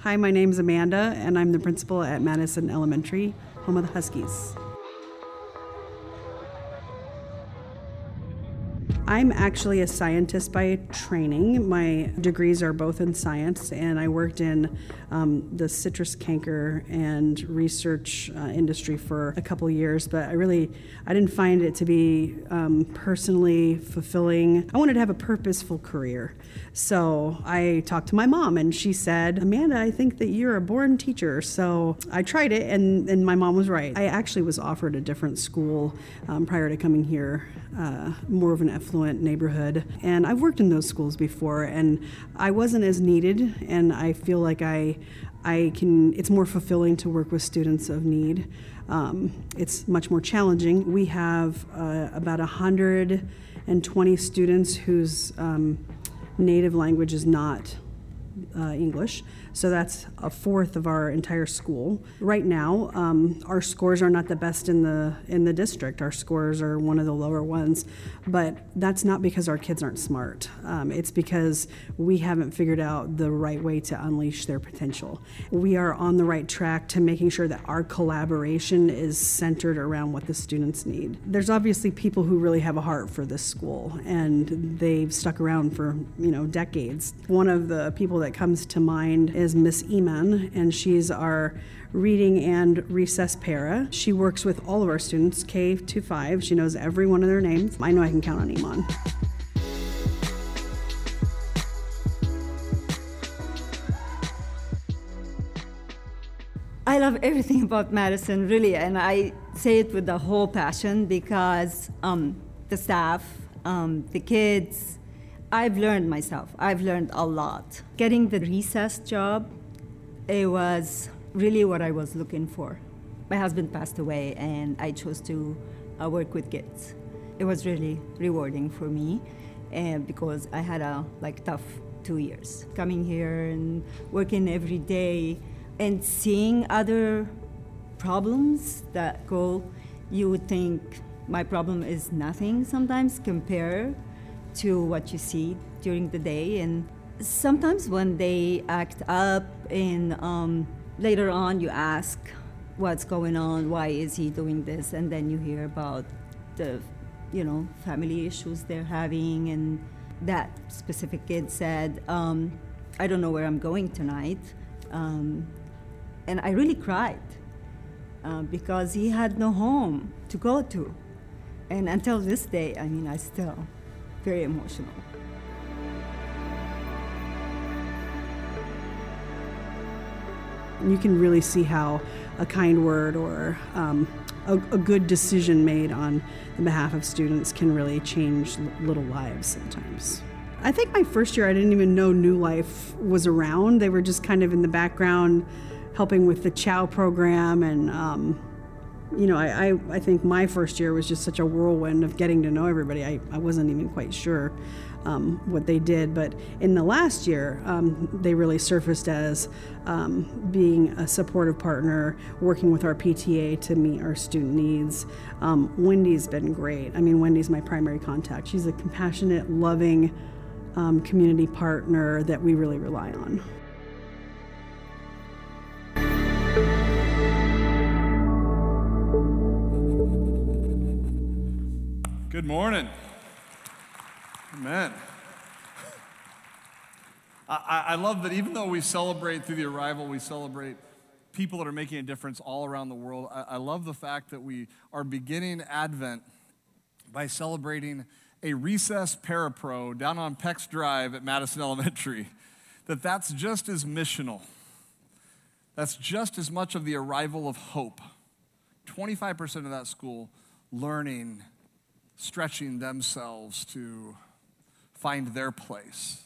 Hi, my name's Amanda, and I'm the principal at Madison Elementary, home of the Huskies. I'm actually a scientist by training. My degrees are both in science, and I worked in the citrus canker and research industry for a couple years, but I didn't find it to be personally fulfilling. I wanted to have a purposeful career. So I talked to my mom, and she said, Amanda, I think that you're a born teacher. So I tried it, and my mom was right. I actually was offered a different school prior to coming here, more of an affluent neighborhood, and I've worked in those schools before, and I wasn't as needed, and I feel like it's more fulfilling to work with students of need. It's much more challenging. We have about 120 students whose native language is not English, so that's a fourth of our entire school. Right now, our scores are not the best in the district. Our scores are one of the lower ones, but that's not because our kids aren't smart. It's because we haven't figured out the right way to unleash their potential. We are on the right track to making sure that our collaboration is centered around what the students need. There's obviously people who really have a heart for this school, and they've stuck around for decades. One of the people that comes to mind is Miss Iman, and she's our reading and recess para. She works with all of our students, K to 5. She knows every one of their names. I know I can count on Iman. I love everything about Madison, really, and I say it with the whole passion because the staff, the kids, I've learned myself. I've learned a lot. Getting the recess job, it was really what I was looking for. My husband passed away, and I chose to work with kids. It was really rewarding for me, and because I had a tough 2 years. Coming here and working every day and seeing other problems that you would think my problem is nothing sometimes compared to what you see during the day. And sometimes when they act up and later on you ask what's going on, why is he doing this, and then you hear about the family issues they're having, and that specific kid said, I don't know where I'm going tonight, and I really cried because he had no home to go to, and until this day, I still very emotional. You can really see how a kind word or a good decision made on the behalf of students can really change little lives sometimes. I think my first year I didn't even know New Life was around. They were just kind of in the background helping with the Chow program, and I think my first year was just such a whirlwind of getting to know everybody. I wasn't even quite sure what they did, but in the last year, they really surfaced as being a supportive partner, working with our PTA to meet our student needs. Wendy's been great. Wendy's my primary contact. She's a compassionate, loving community partner that we really rely on. Good morning. Amen. I love that even though we celebrate through the arrival, we celebrate people that are making a difference all around the world. I love the fact that we are beginning Advent by celebrating a recess parapro down on Peck's Drive at Madison Elementary. That's just as missional. That's just as much of the arrival of hope. 25% of that school learning, stretching themselves to find their place.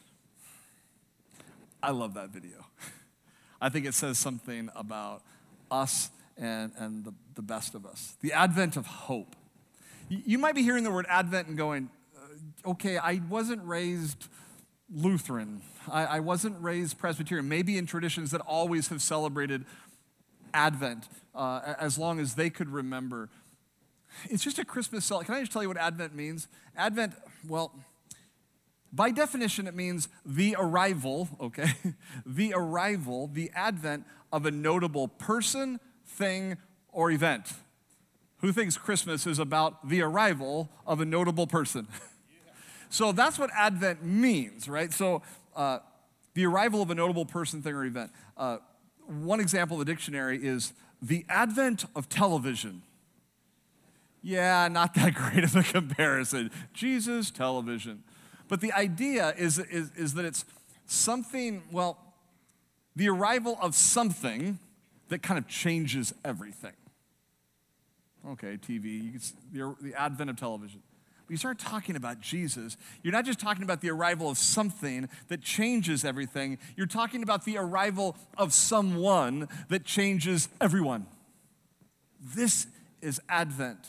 I love that video. I think it says something about us and the best of us. The advent of hope. You might be hearing the word Advent and going, okay, I wasn't raised Lutheran. I wasn't raised Presbyterian. Maybe in traditions that always have celebrated Advent as long as they could remember. It's just a Christmas celebration. Can I just tell you what Advent means? Advent, well, By definition, it means the arrival, okay? The arrival, the advent of a notable person, thing, or event. Who thinks Christmas is about the arrival of a notable person? So that's what Advent means, right? So the arrival of a notable person, thing, or event. One example in the dictionary is the advent of television. Yeah, not that great of a comparison. Jesus, television. But the idea is that it's something, well, the arrival of something that kind of changes everything. Okay, TV, the advent of television. When you start talking about Jesus, you're not just talking about the arrival of something that changes everything. You're talking about the arrival of someone that changes everyone. This is Advent.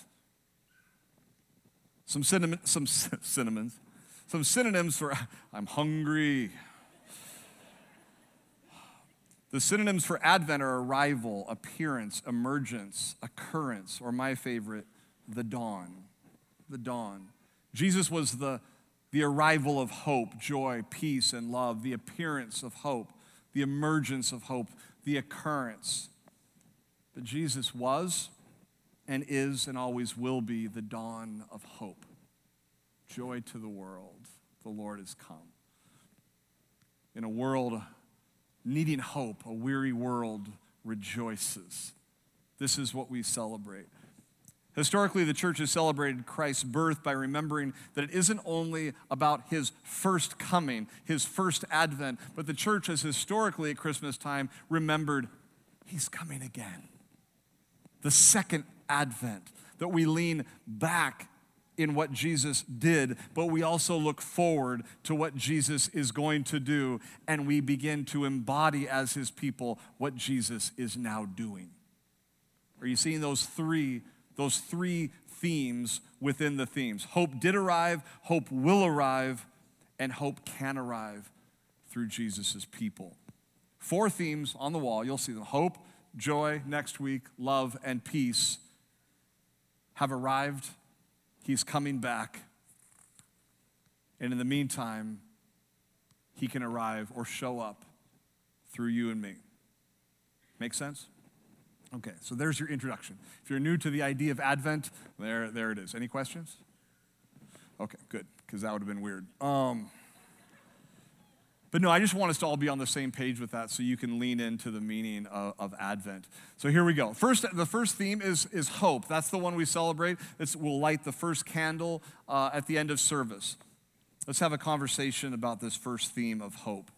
Some synonyms for I'm hungry. The synonyms for Advent are arrival, appearance, emergence, occurrence, or my favorite, the dawn. The dawn. Jesus was the arrival of hope, joy, peace, and love, the appearance of hope, the emergence of hope, the occurrence. But Jesus was and is and always will be the dawn of hope. Joy to the world, the Lord has come. In a world needing hope, a weary world rejoices. This is what we celebrate. Historically, the church has celebrated Christ's birth by remembering that it isn't only about his first coming, his first advent, but the church has historically at Christmas time remembered he's coming again. The second advent, that we lean back in what Jesus did, but we also look forward to what Jesus is going to do, and we begin to embody as his people what Jesus is now doing. Are you seeing those three themes within the themes? Hope did arrive, hope will arrive, and hope can arrive through Jesus' people. 4 themes on the wall. You'll see them. Hope, joy, next week, love, and peace have arrived. He's coming back. And in the meantime, he can arrive or show up through you and me. Make sense? Okay, so there's your introduction. If you're new to the idea of Advent, there it is. Any questions? Okay, good, because that would have been weird. But no, I just want us to all be on the same page with that so you can lean into the meaning of Advent. So here we go. The first theme is hope. That's the one we celebrate. We'll light the first candle at the end of service. Let's have a conversation about this first theme of hope.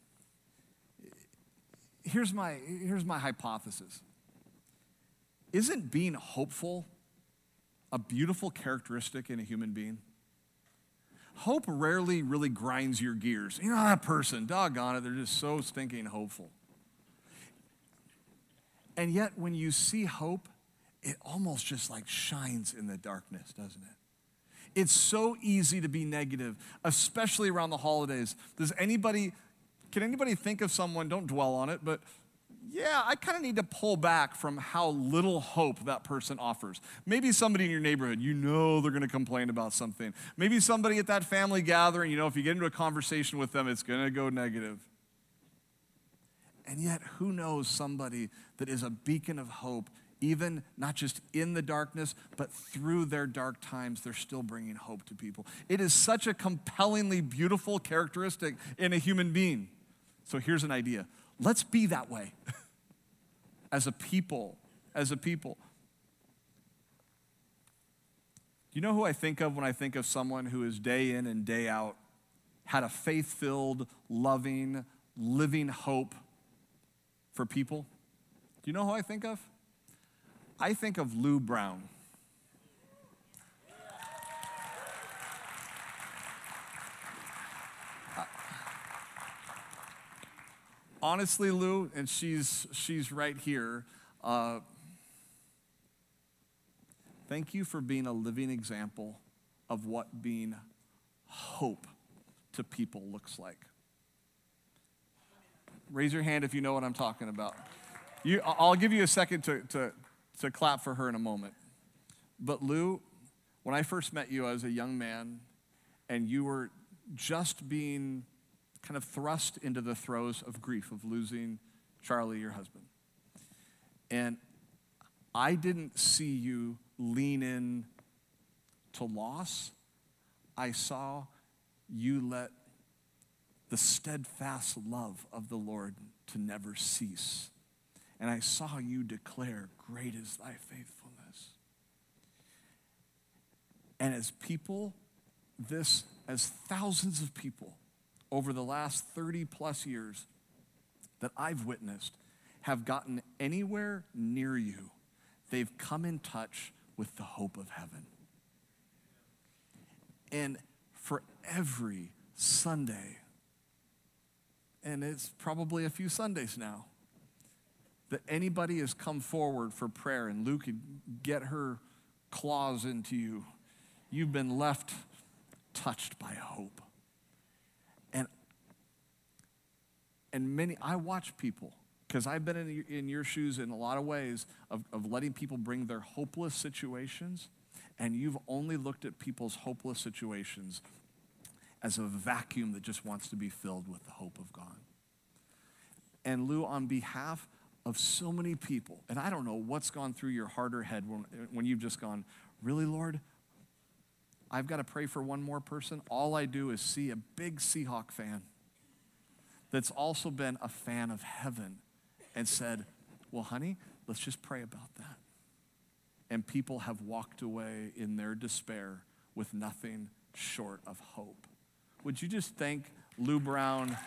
Here's my hypothesis. Isn't being hopeful a beautiful characteristic in a human being? Hope rarely really grinds your gears. You know, that person, doggone it, they're just so stinking hopeful. And yet, when you see hope, it almost just like shines in the darkness, doesn't it? It's so easy to be negative, especially around the holidays. Can anybody think of someone, don't dwell on it, but yeah, I kind of need to pull back from how little hope that person offers. Maybe somebody in your neighborhood, you know they're going to complain about something. Maybe somebody at that family gathering, you know, if you get into a conversation with them, it's going to go negative. And yet, who knows somebody that is a beacon of hope, even not just in the darkness, but through their dark times, they're still bringing hope to people. It is such a compellingly beautiful characteristic in a human being. So here's an idea. Let's be that way as a people. Do you know who I think of when I think of someone who is day in and day out had a faith-filled, loving, living hope for people? Do you know who I think of? I think of Lou Brown. Honestly, Lou, and she's right here, thank you for being a living example of what being hope to people looks like. Raise your hand if you know what I'm talking about. I'll give you a second to clap for her in a moment. But Lou, when I first met you, I was a young man, and you were just being kind of thrust into the throes of grief, of losing Charlie, your husband. And I didn't see you lean in to loss. I saw you let the steadfast love of the Lord to never cease. And I saw you declare, great is thy faithfulness. And as people, as thousands of people over the last 30 plus years that I've witnessed have gotten anywhere near you, they've come in touch with the hope of heaven. And for every Sunday, and it's probably a few Sundays now, that anybody has come forward for prayer and Lou could get her claws into you, you've been left touched by hope. And many, I watch people, because I've been in your shoes in a lot of ways of letting people bring their hopeless situations, and you've only looked at people's hopeless situations as a vacuum that just wants to be filled with the hope of God. And Lou, on behalf of so many people, and I don't know what's gone through your heart or head when you've just gone, really, Lord, I've got to pray for one more person. All I do is see a big Seahawk fan that's also been a fan of heaven and said, well, honey, let's just pray about that. And people have walked away in their despair with nothing short of hope. Would you just thank Lou Brown?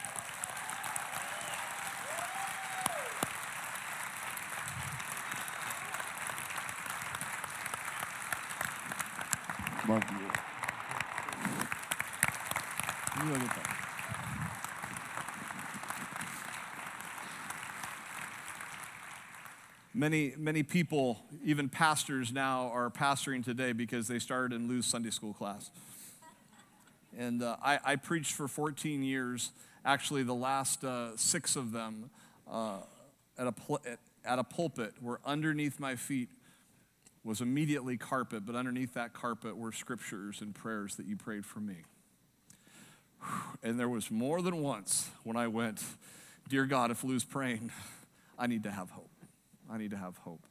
Love you. You look at that. Many people, even pastors now, are pastoring today because they started in Lou's Sunday school class. And I preached for 14 years. Actually, the last 6 of them at a pulpit where underneath my feet was immediately carpet, but underneath that carpet were scriptures and prayers that you prayed for me. And there was more than once when I went, dear God, if Lou's praying, I need to have hope. I need to have hope.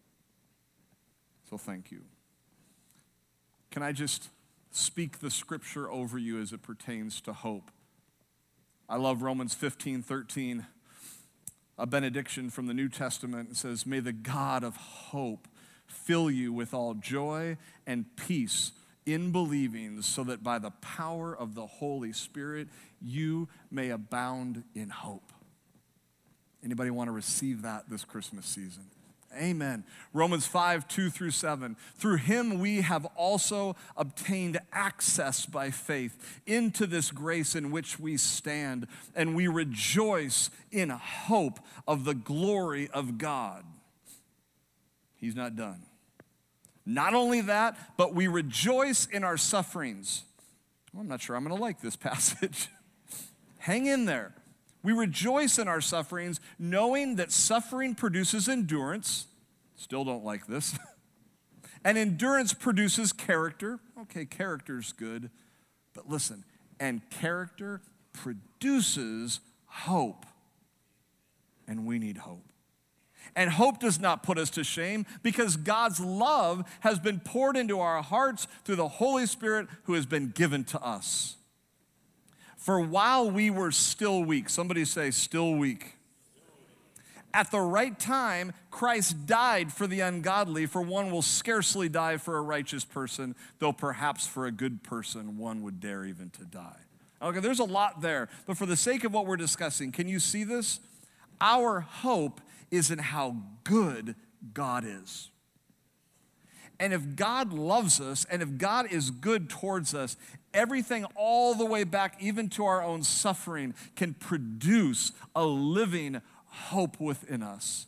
So thank you. Can I just speak the scripture over you as it pertains to hope? I love Romans 15:13, a benediction from the New Testament. It says, may the God of hope fill you with all joy and peace in believing, so that by the power of the Holy Spirit you may abound in hope. Anybody want to receive that this Christmas season? Amen. Romans 5:2-7. Through him we have also obtained access by faith into this grace in which we stand, and we rejoice in hope of the glory of God. He's not done. Not only that, but we rejoice in our sufferings. Well, I'm not sure I'm going to like this passage. Hang in there. We rejoice in our sufferings, knowing that suffering produces endurance. Still don't like this. And endurance produces character. Okay, character's good. But listen, and character produces hope. And we need hope. And hope does not put us to shame, because God's love has been poured into our hearts through the Holy Spirit who has been given to us. For while we were still weak, somebody say still weak. At the right time, Christ died for the ungodly, for one will scarcely die for a righteous person, though perhaps for a good person one would dare even to die. Okay, there's a lot there, but for the sake of what we're discussing, can you see this? Our hope is in how good God is. And if God loves us, and if God is good towards us, everything all the way back, even to our own suffering, can produce a living hope within us.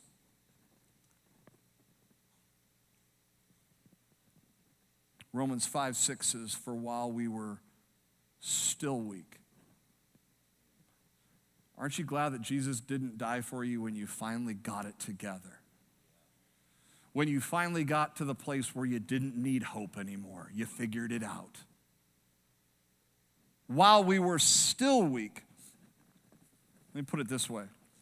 Romans 5:6 says, for while we were still weak. Aren't you glad that Jesus didn't die for you when you finally got it together? When you finally got to the place where you didn't need hope anymore, you figured it out. while we were still weak. Let me put it this way.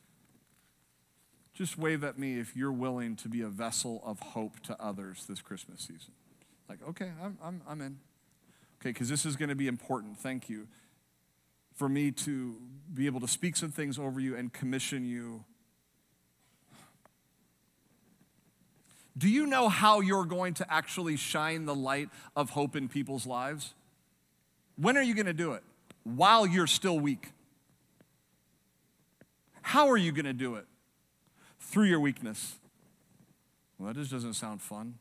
Just wave at me if you're willing to be a vessel of hope to others this Christmas season. Like, okay, I'm in. Okay, because this is going to be important. Thank you. For me to be able to speak some things over you and commission you. Do you know how you're going to actually shine the light of hope in people's lives? When are you going to do it? While you're still weak. How are you going to do it? Through your weakness. Well, that just doesn't sound fun.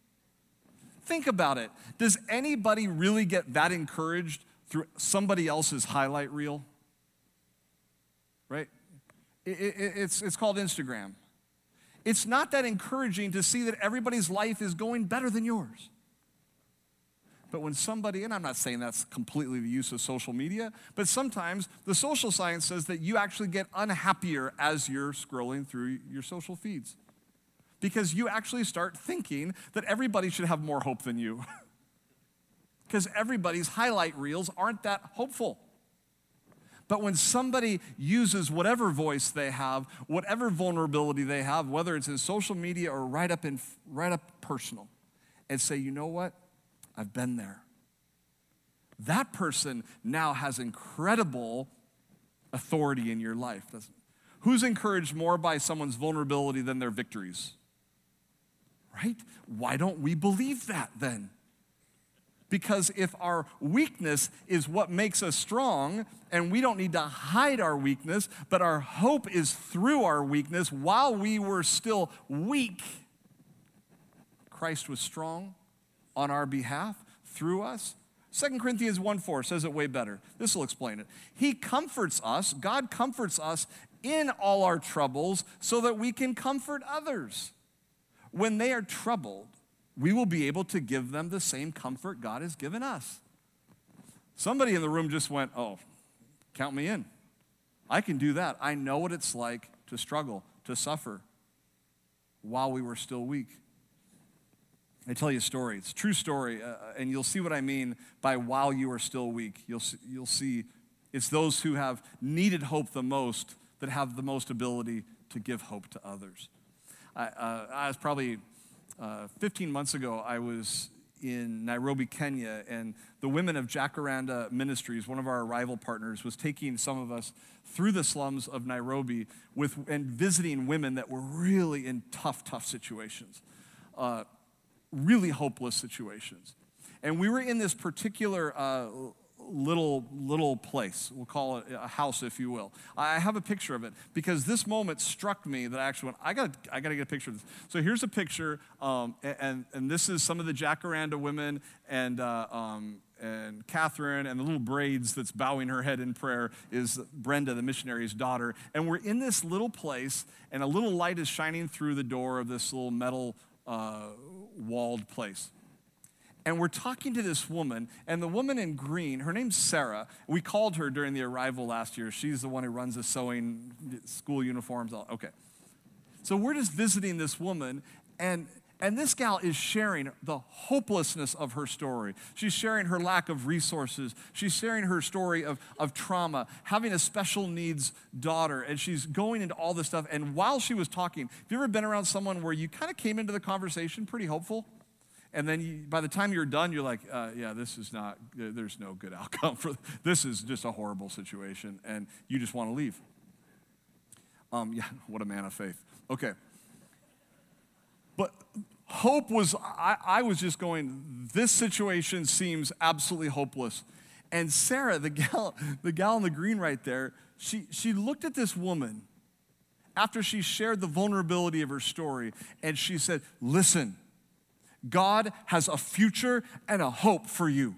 Think about it. Does anybody really get that encouraged through somebody else's highlight reel? Right? It's called Instagram. It's not that encouraging to see that everybody's life is going better than yours. But when somebody, and I'm not saying that's completely the use of social media, but sometimes the social science says that you actually get unhappier as you're scrolling through your social feeds. Because you actually start thinking that everybody should have more hope than you. Because everybody's highlight reels aren't that hopeful. But when somebody uses whatever voice they have, whatever vulnerability they have, whether it's in social media or right up personal, and say, you know what? I've been there. That person now has incredible authority in your life. Who's encouraged more by someone's vulnerability than their victories? Right? Why don't we believe that then? Because if our weakness is what makes us strong, and we don't need to hide our weakness, but our hope is through our weakness, while we were still weak, Christ was strong on our behalf, through us. 2 Corinthians 1:4 says it way better. This will explain it. He comforts us, God comforts us in all our troubles so that we can comfort others. When they are troubled, we will be able to give them the same comfort God has given us. Somebody in the room just went, oh, count me in. I can do that. I know what it's like to struggle, to suffer while we were still weak. I tell you a story. It's a true story, and you'll see what I mean by while you are still weak. You'll see it's those who have needed hope the most that have the most ability to give hope to others. I was probably 15 months ago, I was in Nairobi, Kenya, and the women of Jacaranda Ministries, one of our Arrival partners, was taking some of us through the slums of Nairobi and visiting women that were really in tough situations. Really hopeless situations. And we were in this particular little place. We'll call it a house, if you will. I have a picture of it because this moment struck me that I actually went, I got to get a picture of this. So here's a picture, and this is some of the Jacaranda women and Catherine, and the little braids that's bowing her head in prayer is Brenda, the missionary's daughter. And we're in this little place, and a little light is shining through the door of this little metal walled place. And we're talking to this woman, and the woman in green, her name's Sarah. We called her during the Arrival last year. She's the one who runs the sewing school uniforms. Okay. So we're just visiting this woman, and this gal is sharing the hopelessness of her story. She's sharing her lack of resources. She's sharing her story of trauma, having a special needs daughter, and she's going into all this stuff. And while she was talking, have you ever been around someone where you kind of came into the conversation pretty hopeful? And then by the time you're done, you're like, yeah, this is not, there's no good outcome for this. Is just a horrible situation, and you just want to leave. Yeah, what a man of faith. Okay. But hope was, I was just going, this situation seems absolutely hopeless. And Sarah, the gal in the green right there, she looked at this woman after she shared the vulnerability of her story, and she said, listen, God has a future and a hope for you.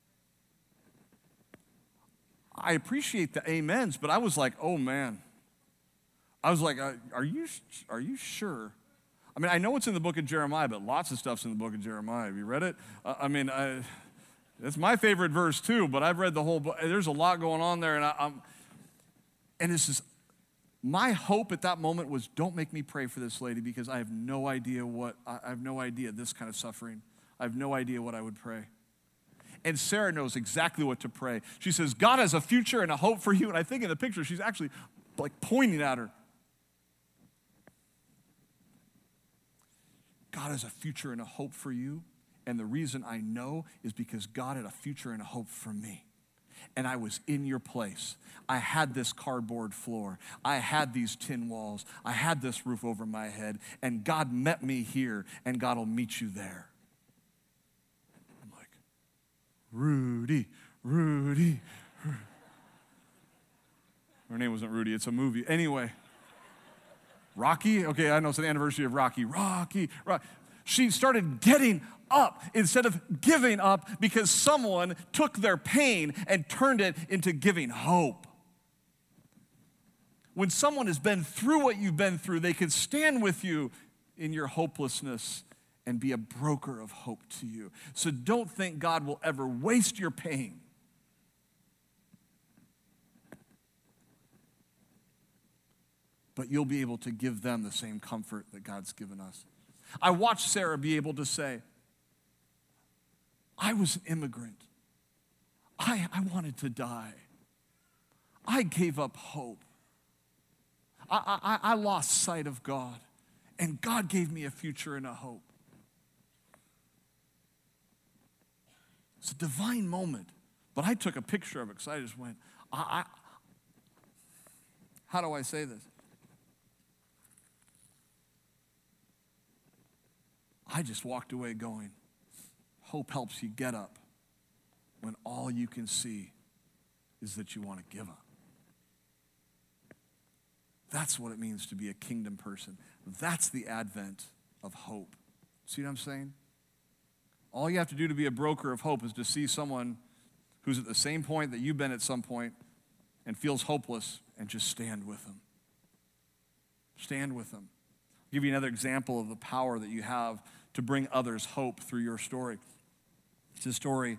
I appreciate the amens, but I was like, oh man. I was like, are you sure? I mean, I know it's in the book of Jeremiah, but lots of stuff's in the book of Jeremiah. Have you read it? It's my favorite verse too, but I've read the whole book. There's a lot going on there, and this is, my hope at that moment was, don't make me pray for this lady because I have no idea this kind of suffering. I have no idea what I would pray. And Sarah knows exactly what to pray. She says, God has a future and a hope for you. And I think in the picture, she's actually like pointing at her. God has a future and a hope for you. And the reason I know is because God had a future and a hope for me. And I was in your place. I had this cardboard floor. I had these tin walls. I had this roof over my head. And God met me here, and God will meet you there. I'm like, Rudy. Her name wasn't Rudy. It's a movie. Anyway. Rocky? Okay, I know it's the anniversary of Rocky. Rocky. She started getting up instead of giving up because someone took their pain and turned it into giving hope. When someone has been through what you've been through, they can stand with you in your hopelessness and be a broker of hope to you. So don't think God will ever waste your pain. But you'll be able to give them the same comfort that God's given us. I watched Sarah be able to say, I was an immigrant. I wanted to die. I gave up hope. I lost sight of God. And God gave me a future and a hope. It's a divine moment. But I took a picture of it because I just went, how do I say this? I just walked away going, hope helps you get up when all you can see is that you want to give up. That's what it means to be a kingdom person. That's the advent of hope. See what I'm saying? All you have to do to be a broker of hope is to see someone who's at the same point that you've been at some point and feels hopeless and just stand with them. Stand with them. I'll give you another example of the power that you have to bring others hope through your story. It's a story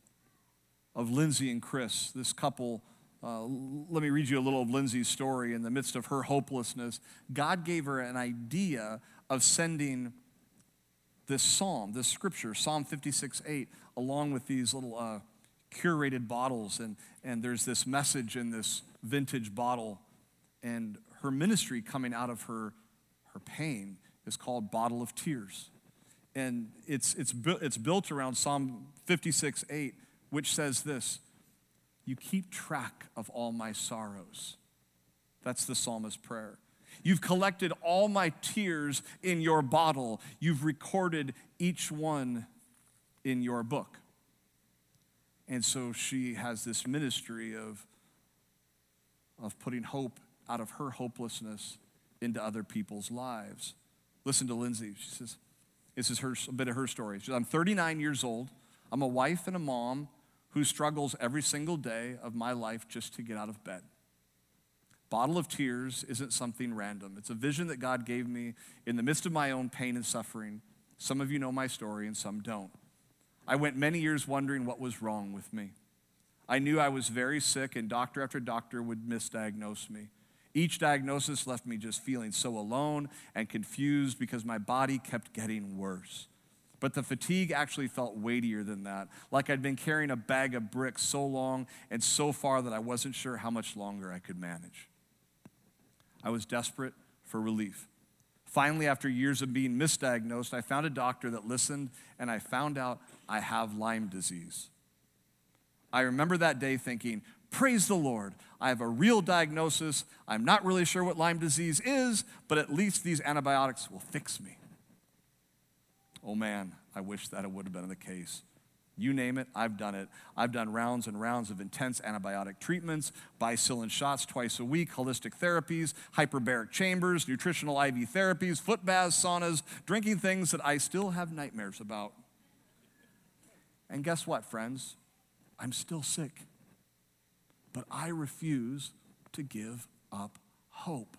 of Lindsay and Chris, this couple. Let me read you a little of Lindsay's story. In the midst of her hopelessness, God gave her an idea of sending this psalm, this scripture, Psalm 56:8, along with these little curated bottles. And there's this message in this vintage bottle. And her ministry coming out of her pain is called Bottle of Tears. And it's built around Psalm 56:8, which says this, you keep track of all my sorrows. That's the psalmist's prayer. You've collected all my tears in your bottle. You've recorded each one in your book. And so she has this ministry of putting hope out of her hopelessness into other people's lives. Listen to Lindsay. She says, this is a bit of her story. She says, I'm 39 years old. I'm a wife and a mom who struggles every single day of my life just to get out of bed. Bottle of Tears isn't something random. It's a vision that God gave me in the midst of my own pain and suffering. Some of you know my story and some don't. I went many years wondering what was wrong with me. I knew I was very sick and doctor after doctor would misdiagnose me. Each diagnosis left me just feeling so alone and confused because my body kept getting worse. But the fatigue actually felt weightier than that, like I'd been carrying a bag of bricks so long and so far that I wasn't sure how much longer I could manage. I was desperate for relief. Finally, after years of being misdiagnosed, I found a doctor that listened, and I found out I have Lyme disease. I remember that day thinking, praise the Lord, I have a real diagnosis. I'm not really sure what Lyme disease is, but at least these antibiotics will fix me. Oh man, I wish that it would have been the case. You name it, I've done it. I've done rounds and rounds of intense antibiotic treatments, bicillin shots twice a week, holistic therapies, hyperbaric chambers, nutritional IV therapies, foot baths, saunas, drinking things that I still have nightmares about. And guess what, friends? I'm still sick. But I refuse to give up hope.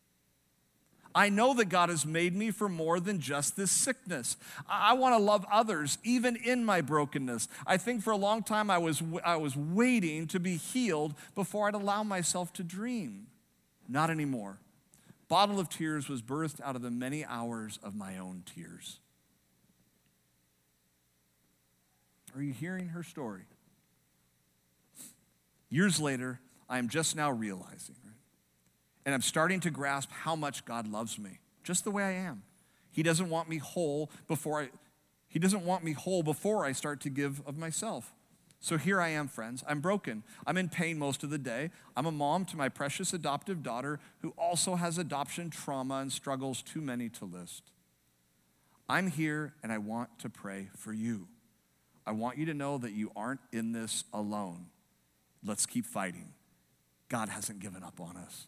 I know that God has made me for more than just this sickness. I want to love others, even in my brokenness. I think for a long time I was waiting to be healed before I'd allow myself to dream. Not anymore. Bottle of Tears was birthed out of the many hours of my own tears. Are you hearing her story? Years later, I am just now realizing, right? And I'm starting to grasp how much God loves me, just the way I am. He doesn't want me whole before I start to give of myself. So here I am, friends. I'm broken. I'm in pain most of the day. I'm a mom to my precious adoptive daughter who also has adoption trauma and struggles too many to list. I'm here and I want to pray for you. I want you to know that you aren't in this alone. Let's keep fighting. God hasn't given up on us.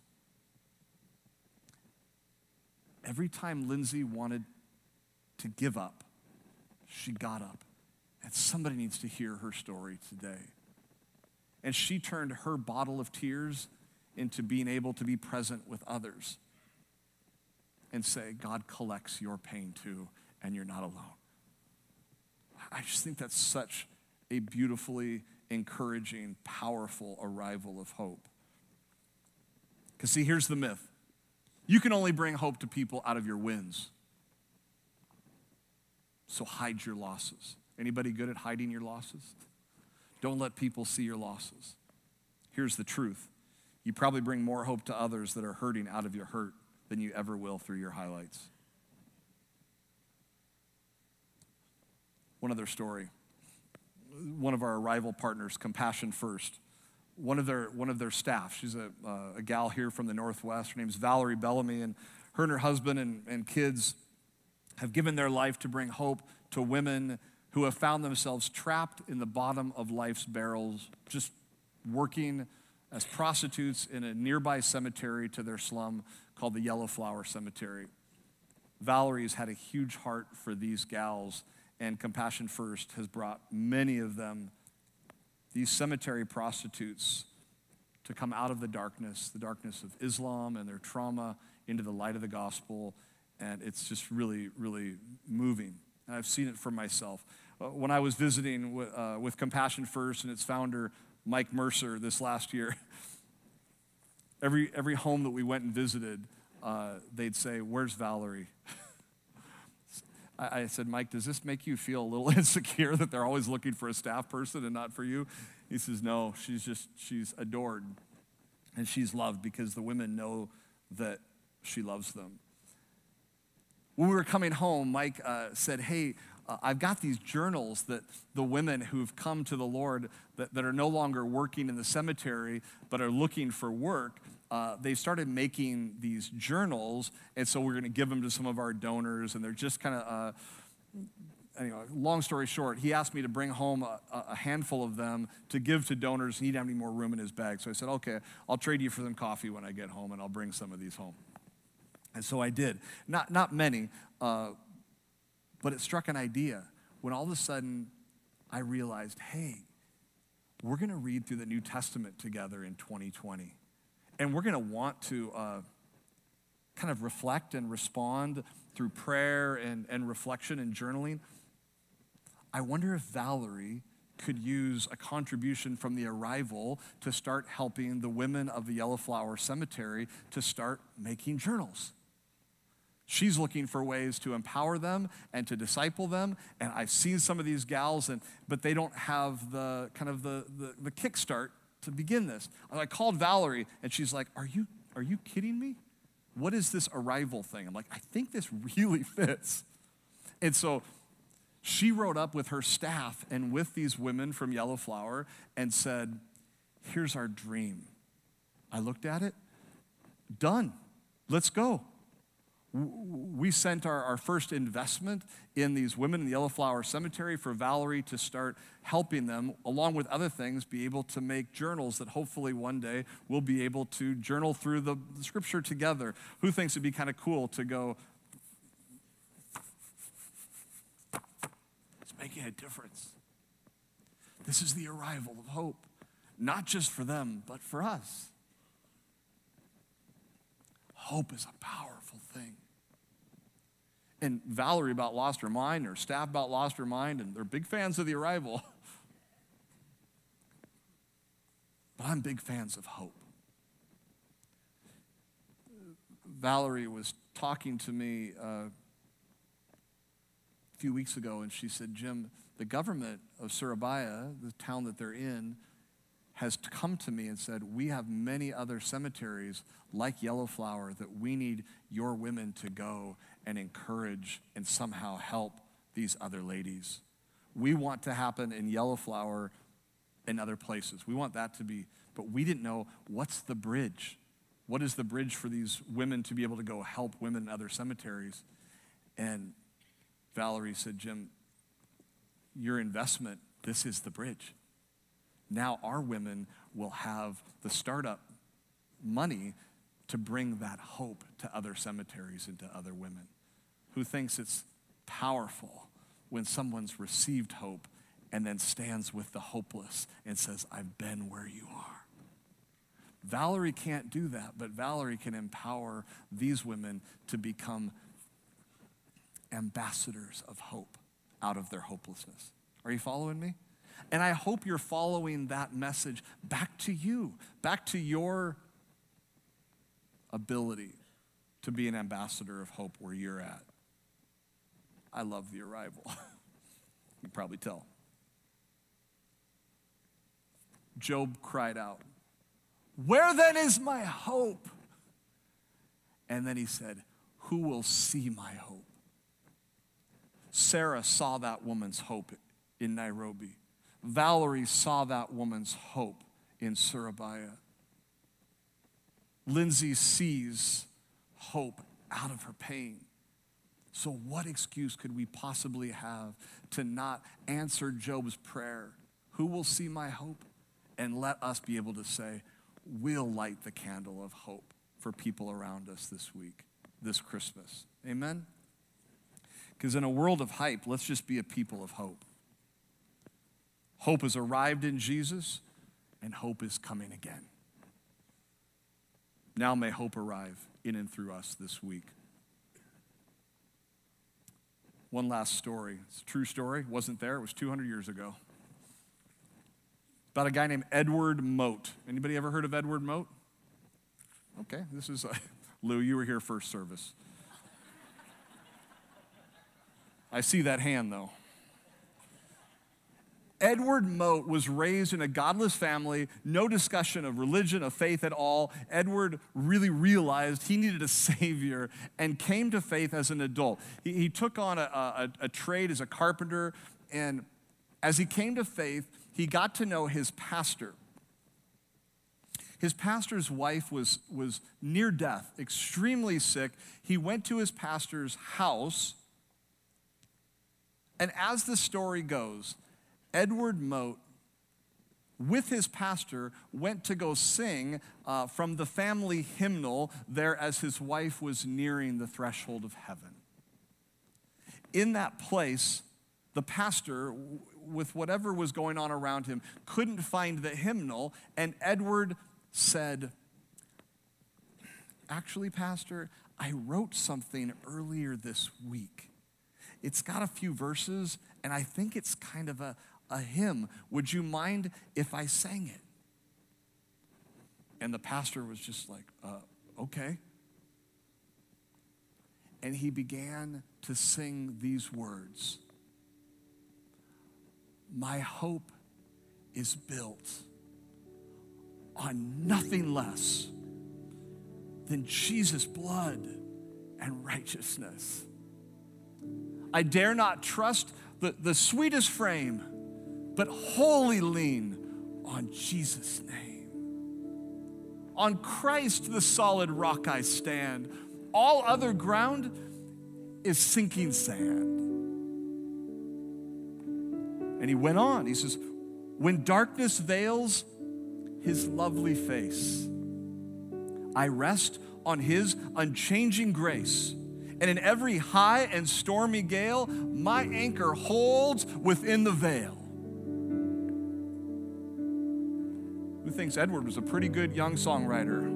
Every time Lindsay wanted to give up, she got up. And somebody needs to hear her story today. And she turned her bottle of tears into being able to be present with others and say, God collects your pain too, and you're not alone. I just think that's such a beautifully encouraging, powerful arrival of hope. Because see, here's the myth. You can only bring hope to people out of your wins. So hide your losses. Anybody good at hiding your losses? Don't let people see your losses. Here's the truth. You probably bring more hope to others that are hurting out of your hurt than you ever will through your highlights. One other story. One of our Arrival partners, Compassion First, one of their staff, she's a gal here from the Northwest. Her name's Valerie Bellamy, and her and her husband and kids have given their life to bring hope to women who have found themselves trapped in the bottom of life's barrels, just working as prostitutes in a nearby cemetery to their slum called the Yellow Flower Cemetery. Valerie's had a huge heart for these gals, and Compassion First has brought many of them, these cemetery prostitutes, to come out of the darkness of Islam and their trauma into the light of the gospel, and it's just really, really moving. And I've seen it for myself. When I was visiting with Compassion First and its founder, Mike Mercer, this last year, every home that we went and visited, they'd say, "Where's Valerie?" I said, "Mike, does this make you feel a little insecure that they're always looking for a staff person and not for you?" He says, "No, she's adored and she's loved because the women know that she loves them." When we were coming home, Mike said, "Hey, I've got these journals that the women who've come to the Lord that are no longer working in the cemetery but are looking for work, they started making these journals, and so we're going to give them to some of our donors, and they're just kind of, anyway, long story short, he asked me to bring home a handful of them to give to donors, and he didn't have any more room in his bag. So I said, okay, I'll trade you for some coffee when I get home, and I'll bring some of these home. And so I did. Not many, but it struck an idea when all of a sudden I realized, hey, we're going to read through the New Testament together in 2020. And we're going to want to kind of reflect and respond through prayer and reflection and journaling. I wonder if Valerie could use a contribution from the Arrival to start helping the women of the Yellow Flower Cemetery to start making journals. She's looking for ways to empower them and to disciple them. And I've seen some of these gals, but they don't have the kind of the kickstart to begin this. I called Valerie, and she's like, are you kidding me? What is this Arrival thing? I'm like, I think this really fits. And so she wrote up with her staff and with these women from Yellow Flower and said, here's our dream. I looked at it, done, let's go. We sent our first investment in these women in the Yellow Flower Cemetery for Valerie to start helping them, along with other things, be able to make journals that hopefully one day we'll be able to journal through the scripture together. Who thinks it'd be kind of cool to go, it's making a difference. This is the arrival of hope, not just for them, but for us. Hope is a powerful thing. And Valerie about lost her mind, her staff about lost her mind, and they're big fans of the Arrival. But I'm big fans of hope. Valerie was talking to me a few weeks ago, and she said, Jim, the government of Surabaya, the town that they're in, has come to me and said, we have many other cemeteries like Yellowflower that we need your women to go and encourage and somehow help these other ladies. We want to happen in Yellowflower and other places. We want that to be, but we didn't know what's the bridge. What is the bridge for these women to be able to go help women in other cemeteries? And Valerie said, Jim, your investment, this is the bridge. Now our women will have the startup money to bring that hope to other cemeteries and to other women. Who thinks it's powerful when someone's received hope and then stands with the hopeless and says, I've been where you are. Valerie can't do that, but Valerie can empower these women to become ambassadors of hope out of their hopelessness. Are you following me? And I hope you're following that message back to you, back to your ability to be an ambassador of hope where you're at. I love the arrival. You can probably tell. Job cried out, where then is my hope? And then he said, who will see my hope? Sarah saw that woman's hope in Nairobi. Valerie saw that woman's hope in Surabaya. Lindsay sees hope out of her pain. So what excuse could we possibly have to not answer Job's prayer? Who will see my hope? And let us be able to say, we'll light the candle of hope for people around us this week, this Christmas. Amen? Because in a world of hype, let's just be a people of hope. Hope has arrived in Jesus, and hope is coming again. Now may hope arrive in and through us this week. One last story. It's a true story. Wasn't there. It was 200 years ago. About a guy named Edward Mote. Anybody ever heard of Edward Mote? Okay, this is, Lou, you were here first service. I see that hand, though. Edward Mote was raised in a godless family, no discussion of religion, of faith at all. Edward really realized he needed a savior and came to faith as an adult. He took on a trade as a carpenter, and as he came to faith, he got to know his pastor. His pastor's wife was near death, extremely sick. He went to his pastor's house, and as the story goes, Edward Mote, with his pastor, went to go sing from the family hymnal there as his wife was nearing the threshold of heaven. In that place, the pastor, with whatever was going on around him, couldn't find the hymnal, and Edward said, actually, Pastor, I wrote something earlier this week. It's got a few verses, and I think it's kind of a hymn. Would you mind if I sang it? And the pastor was just like, okay. And he began to sing these words. My hope is built on nothing less than Jesus' blood and righteousness. I dare not trust the sweetest frame, but wholly lean on Jesus' name. On Christ, the solid rock I stand. All other ground is sinking sand. And he went on. He says, when darkness veils his lovely face, I rest on his unchanging grace. And in every high and stormy gale, my anchor holds within the veil. Who thinks Edward was a pretty good young songwriter?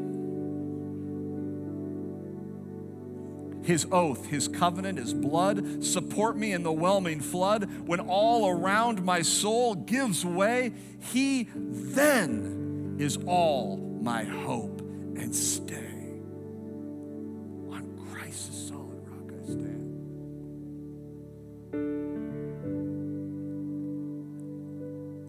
His oath, his covenant, his blood support me in the whelming flood. When all around my soul gives way, he then is all my hope and stay. On Christ's solid rock I stand.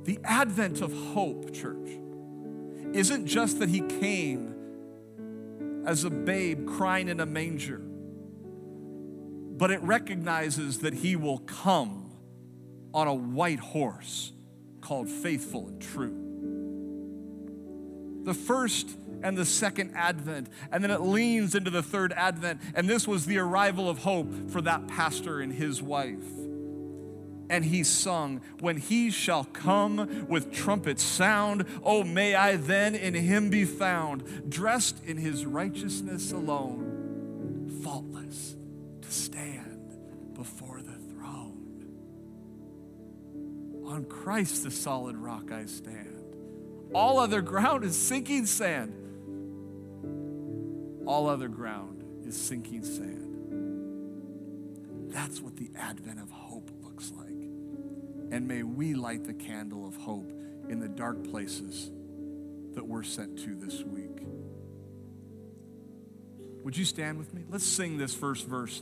The advent of hope, church, isn't just that he came as a babe crying in a manger, but it recognizes that he will come on a white horse called faithful and true. The first and the second advent, and then it leans into the third advent, and this was the arrival of hope for that pastor and his wife. And he sung, when he shall come with trumpet sound, oh, may I then in him be found, dressed in his righteousness alone, faultless, to stand before the throne. On Christ the solid rock I stand. All other ground is sinking sand. All other ground is sinking sand. That's what the advent of hope looks like. And may we light the candle of hope in the dark places that we're sent to this week. Would you stand with me? Let's sing this first verse.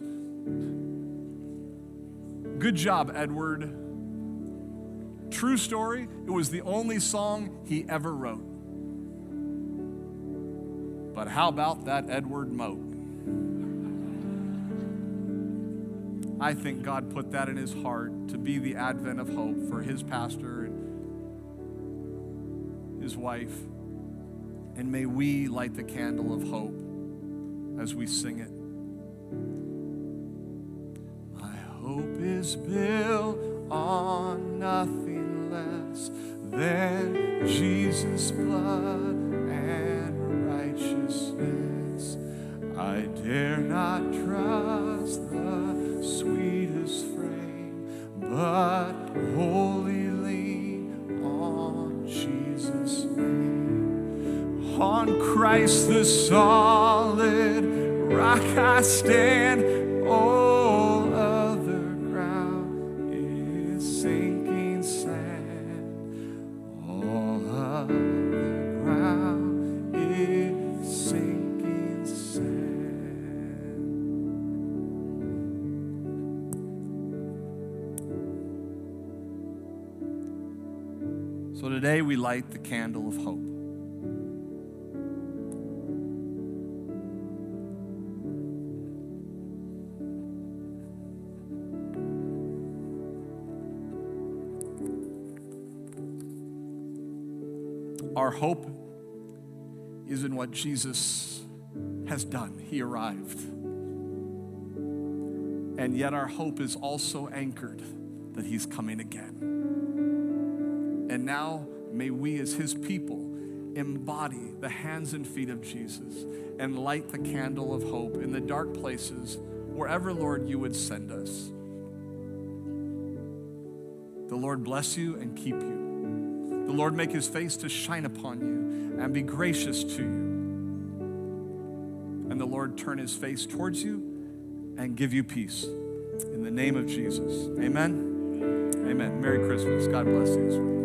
Good job, Edward. True story, it was the only song he ever wrote. But how about that Edward Mote? I think God put that in his heart to be the advent of hope for his pastor and his wife. And may we light the candle of hope as we sing it. My hope is built on nothing less than Jesus' blood and righteousness. I dare not trust the sweetest frame, but wholly lean on Jesus' name. On Christ the solid rock I stand. All other ground is sinking sand. All other ground is sinking sand. So today we light the candle of hope. Our hope is in what Jesus has done. He arrived. And yet our hope is also anchored that he's coming again. And now may we as his people embody the hands and feet of Jesus and light the candle of hope in the dark places, wherever, Lord, you would send us. The Lord bless you and keep you. The Lord make his face to shine upon you and be gracious to you. And the Lord turn his face towards you and give you peace. In the name of Jesus. Amen. Amen. Merry Christmas. God bless you.